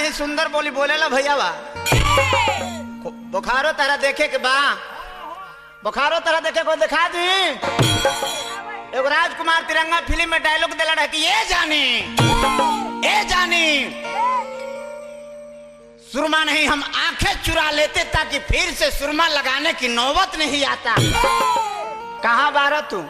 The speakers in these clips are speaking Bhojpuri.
ही सुंदर बोली बोलेला भैया बा। बुखारो तारा देखे के बा, बुखारो तारा देखे को दिखा दी। एक राजकुमार तिरंगा फिल्म में डायलॉग दिला रहा कि ये जानी सुरमा नहीं हम आंखें चुरा लेते ताकि फिर से सुरमा लगाने की नौबत नहीं आता। कहां बारा तू,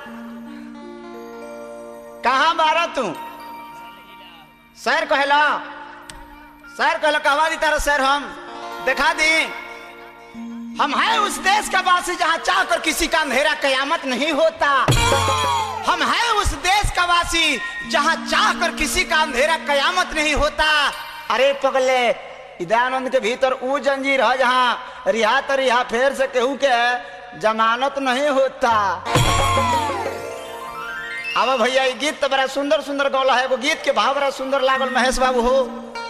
कहां बारा तू? शहर कहला कहवा दी तारा शहर हम दिखा दी। हम हैं उस देश का वासी जहां चाहकर किसी का अंधेरा कयामत नहीं होता। हम हैं उस देश का वासी जहां चाहकर किसी का अंधेरा कयामत नहीं होता। अरे पगले दयानंद के भीतर वो जंजीर है जहां रिहा तो रिहा फेर से केहू के जमानत नहीं होता। अब भैया ये गीत तो बड़ा सुंदर सुंदर गौला है। वो गीत के भाव बड़ा सुंदर लागल महेश बाबू हो।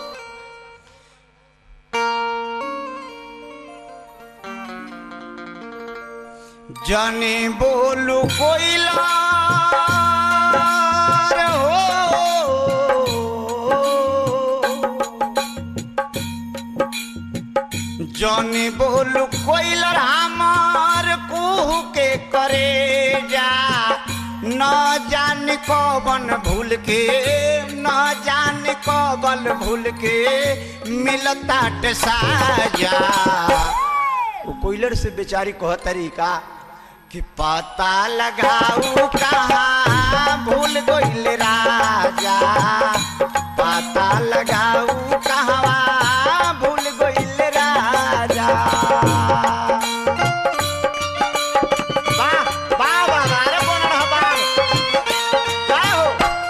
जाने बोलू कोयला जानी बोलू कोयलर हमार कुहू के करे जा। न जान कौन भूल के, न जान कौन भूल के मिलता साजा। वो कोयलर से बेचारी कह तरीका कि पता लगाऊ कहाँ भूल गइल राजा। पता लगाऊ कहाँ भूल गइल राजा। वाह वाह वाह अरे बोल रहा बाग क्या हो।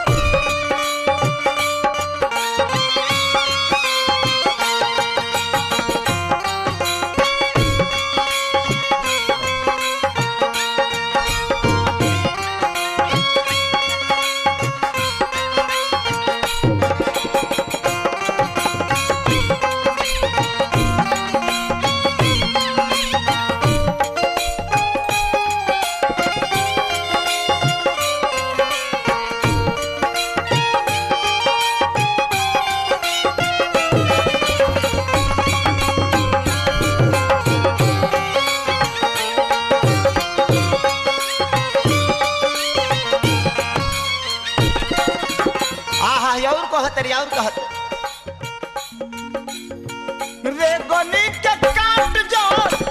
और कहत रे गोनी के काट जो,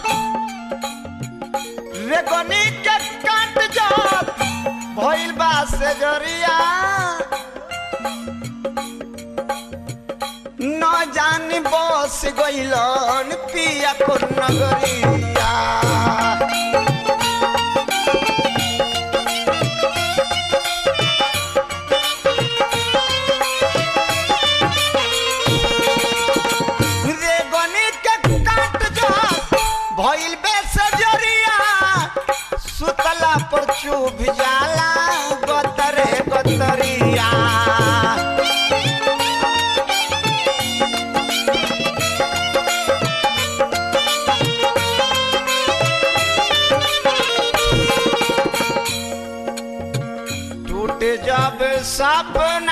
रे गोनी के काट जो भइल बा से जरिया। न जानी बस गइलन पिया को नगरिया। भइल बे सजरिया सुतला पर चुभ जाला गतरे गतरिया। टूट जब सपना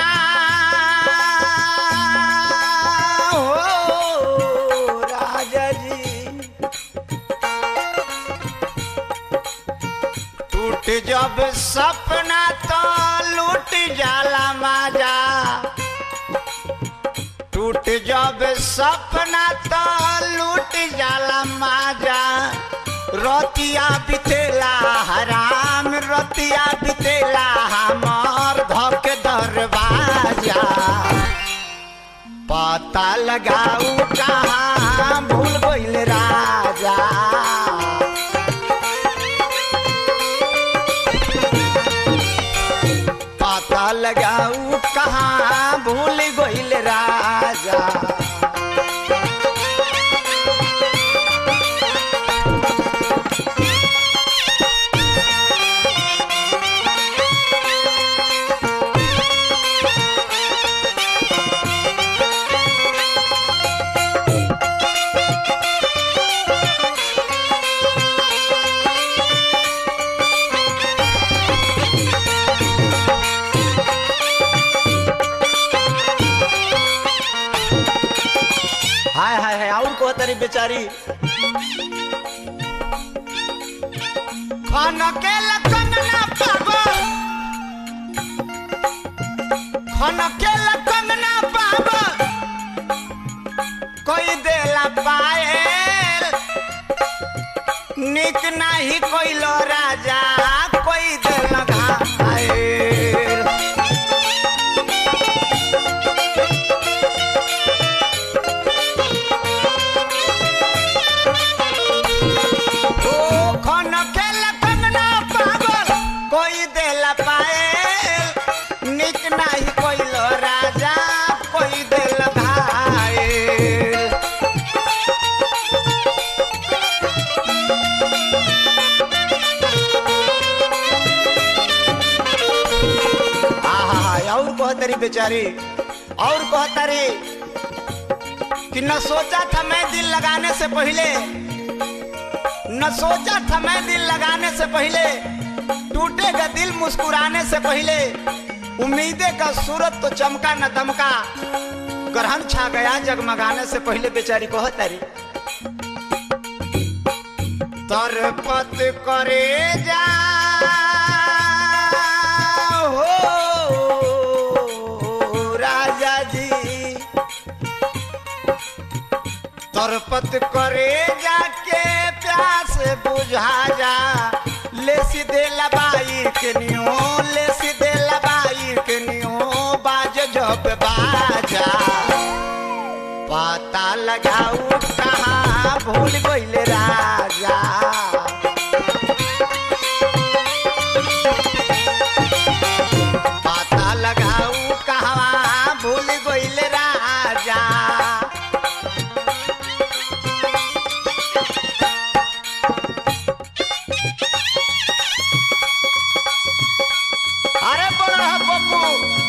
जब सपना तो लूट जाला माजा। टूट जब सपना तो लूट जाला माजा। रतिया बितेला हराम, रतिया बितेला हमार धक दरवाजा। पता लगाऊ कहाँ भूल गइल राजा। पता लगाऊ कहाँ भूल गइल राजा। तरी बेचारी खन के कंगना पागल खन के कंगना पागल कोई देला पायल निक नाही कोइलो राजा कोई देला घायल ओ खन के कंगना पागल कोई देला पायल निक नाही कोइलो राजा कोई देला घायल और कहतरी बेचारी और कहतरी कि न सोचा था मैं दिल लगाने से पहले न सोचा था मैं दिल लगाने से पहले टूटेगा दिल मुस्कुराने से पहले उम्मीदें का सूरत तो चमका न दमका ग्रहण छा गया जगमगाने से पहले बेचारी कहतरी तरपत करे जा तरपत करे जाके प्यास बुझा जा ले सीधे लबाई के नियो ले सीधे लबाई के नियो बाज जब बाजा पता लगाऊ कहाँ भूल गइले राजा पता लगाऊ कहाँ भूल गइले राजा अरे बोला पप्पू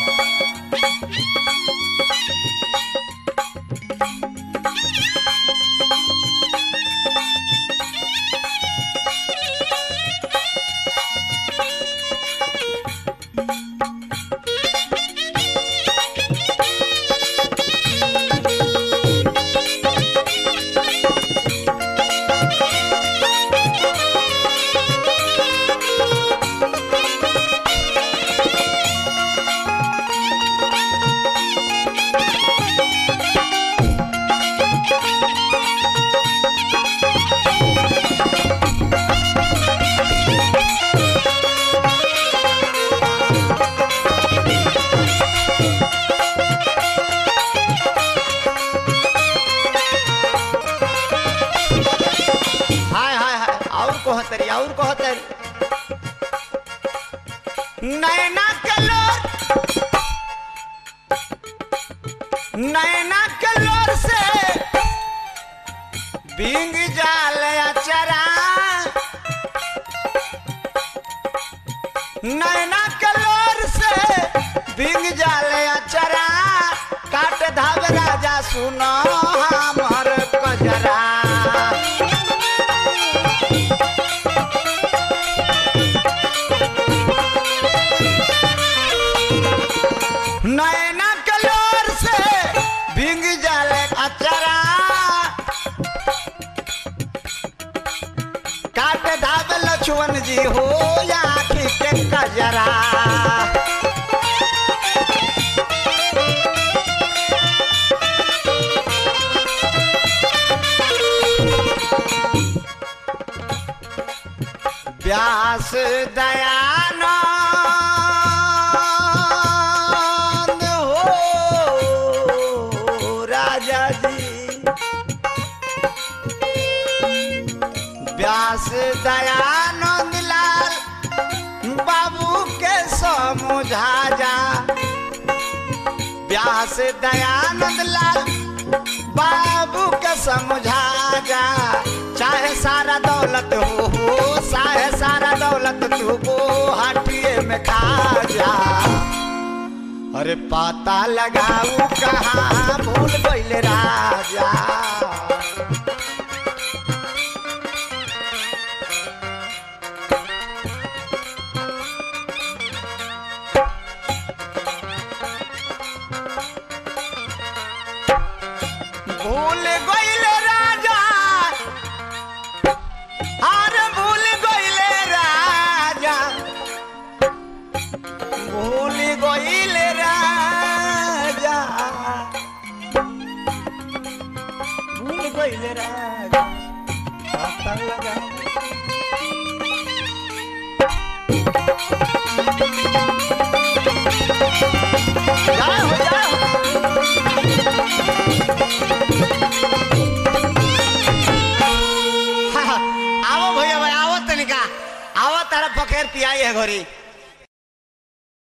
और कहतरी नैना कलोर से बिंग जाल अचरा नैना कलोर से बिंग जाल अचरा काट धाव राजा सुनो हमर कजरा नैना कलोर से भिंग जाले अचरा काट धाव लक्ष्मण जी हो आखी के कजरा व्यास दयानंद हो राजा जी व्यास दयानंद लाल बाबू के समझा जा व्यास दयानंद लाल बाबू के समझा जा चाहे सारा दौलत हो चाहे सारा दौलत तू को हटिए में खा जा अरे पता लगाऊ कहाँ भूल गइले राजा भूल गइले राजा आओ भैया भाई आओ तनिका आओ तारा पखेर पियाई है घरी